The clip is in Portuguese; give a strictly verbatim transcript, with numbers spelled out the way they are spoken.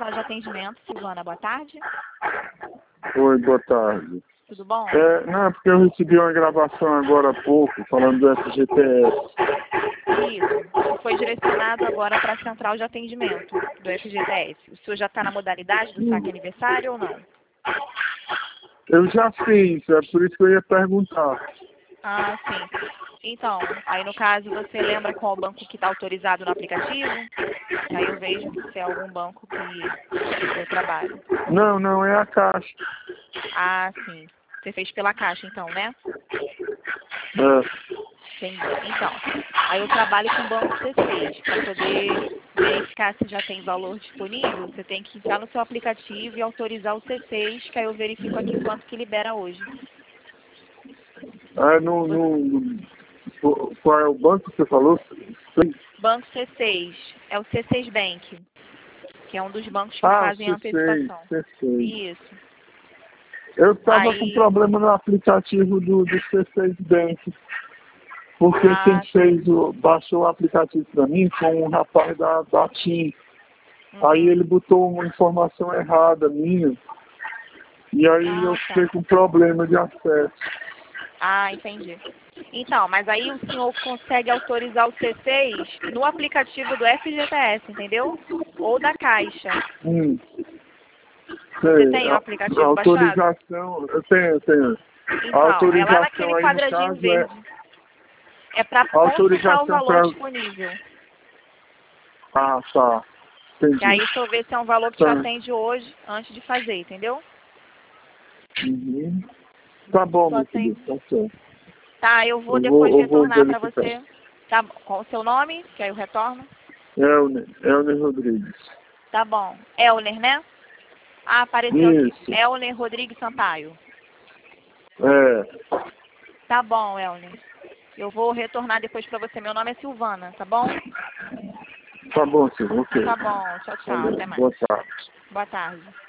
central de atendimento. Silvana, boa tarde. Oi, boa tarde. Tudo bom? É, não, é porque eu recebi uma gravação agora há pouco falando do F G T S. Isso. Foi direcionado agora para a central de atendimento do F G T S. O senhor já está na modalidade do saque aniversário ou não? Eu já fiz, é por isso que eu ia perguntar. Ah, sim. Então, aí no caso você lembra qual banco que está autorizado no aplicativo? Aí eu vejo se é algum banco que eu trabalho. Não, não, é a Caixa. Ah, sim. Você fez pela Caixa então, né? É. Entendi. Então, aí eu trabalho com o banco C seis. Para poder verificar se já tem valor disponível, você tem que entrar no seu aplicativo e autorizar o C seis, que aí eu verifico aqui quanto que libera hoje. Ah, no, no, no, qual é o banco que você falou? Banco C seis. É o C seis Bank, que é um dos bancos que Ah, fazem C seis, antecipação. C seis. Isso. Eu estava com Aí... problema no aplicativo do, do C seis Bank. Porque quem Ah, fez o, baixou o aplicativo para mim foi um rapaz da, da TIM. uhum. Aí ele botou uma informação errada minha. E aí eu Ah, fiquei tá. com problema de acesso. Ah, entendi. Então, mas aí o senhor consegue autorizar o C seis no aplicativo do F G T S, entendeu? Ou da Caixa. Hum, Você sei. tem o A, a aplicativo baixado? autorização, eu tenho, eu tenho. A Então, é lá naquele autorização aí no quadradinho caso é verde. É para a consultar o autorização valor para. disponível. Ah, tá. Que aí Entendi. o senhor vê se é um valor que te Tá. atende hoje, antes de fazer, entendeu? Uhum. Tá bom, Só meu tem... querido, tá certo. Tá, eu vou Eu vou, depois eu vou retornar para verificar. você. Tá bom. Com o seu nome, que aí eu retorno. Elner, Elner Rodrigues. Tá bom. Elner, né? Ah, apareceu aqui. Isso. Elner Rodrigues Sampaio. É. Tá bom, Elner. Eu vou retornar depois para você. Meu nome é Silvana, tá bom? Tá bom, senhor. Ok. Tá bom. Tchau, tchau. Valeu. Até mais. Boa tarde. Boa tarde.